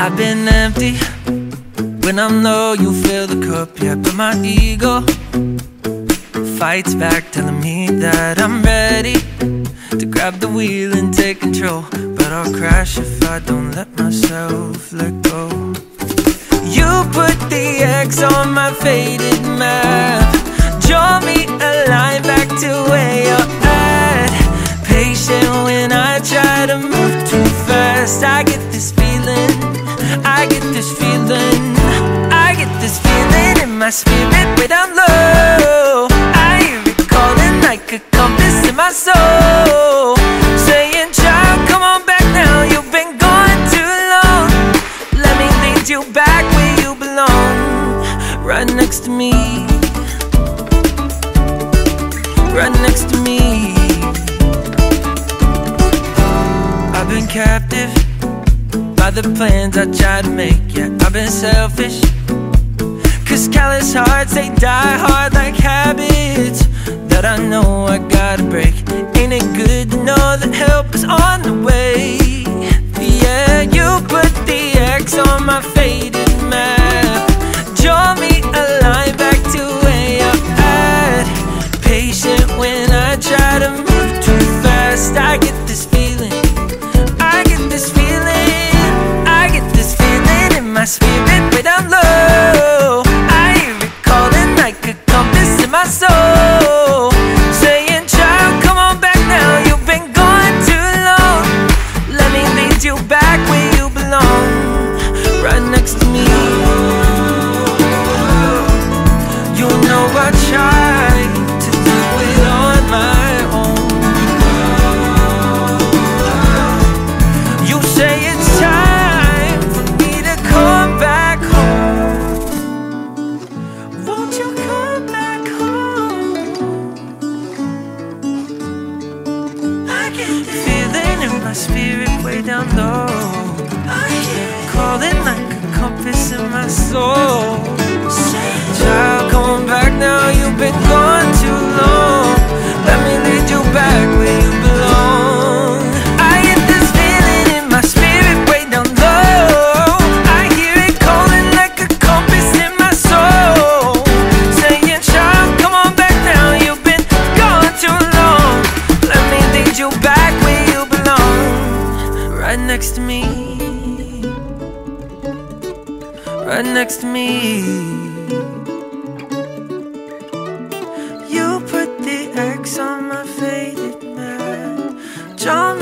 I've been empty. When I'm low, you fill the cup, yeah. But my ego fights back, telling me that I'm ready to grab the wheel and take control. But I'll crash if I don't let myself let go. You put the X on my faded map, draw me a line back to where you're at. Patient when I try to move too fast. I get this feeling, I get this feeling, I get this feeling in my spirit way down low. I hear it calling like a compass in my soul, saying, child, come on back now, you've been gone too long. Let me lead you back where you belong, right next to me, right next to me. I've been captive by the plans I try to make, yeah. I've been selfish, cause callous hearts, they die hard like habits that I know I gotta break. Ain't it good to know that help is on the way? Yeah, you put the X on my faded map, draw me a line back to where you're at. Patient when I try to move too fast. I get this feeling, I get this feeling, I get this feeling in my spirit way down low. I hear it calling like a compass in my soul, saying, child, come on back now, you've been gone too long. Let me lead you back where you belong, right next to me. You know I tried to do it on my own. You say it's time for me to come back home. Won't you come back home? I get this feeling in my spirit way down low. I hear it calling like a compass in my soul. Child, come on back now, you've been gone too long. Let me lead you back where you belong. I get this feeling in my spirit way down low. I hear it calling like a compass in my soul, saying, child, come on back now, you've been gone too long. Let me lead you back where you belong, right next to me, right next to me. You put the X on my faded map, draw